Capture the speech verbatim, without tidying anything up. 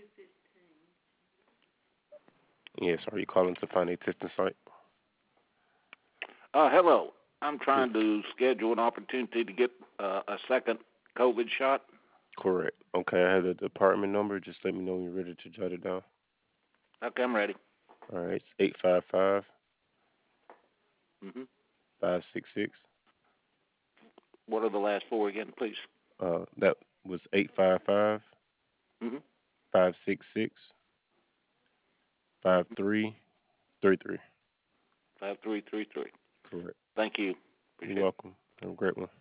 Yes, are you calling to find a testing site? Uh, hello. I'm Yes, trying to schedule an opportunity to get uh, a second COVID shot. correct. Okay, I have the department number. Just let me know when you're ready to jot it down. Okay, I'm ready. All right, it's eight five five, hmm five six six. What are the last four again, please? Uh, that was eight five five, Mm-hmm. five six six, five Mm-hmm. three three three. Five three three three. Correct. Thank you. You're Appreciate it. welcome. Have a great one.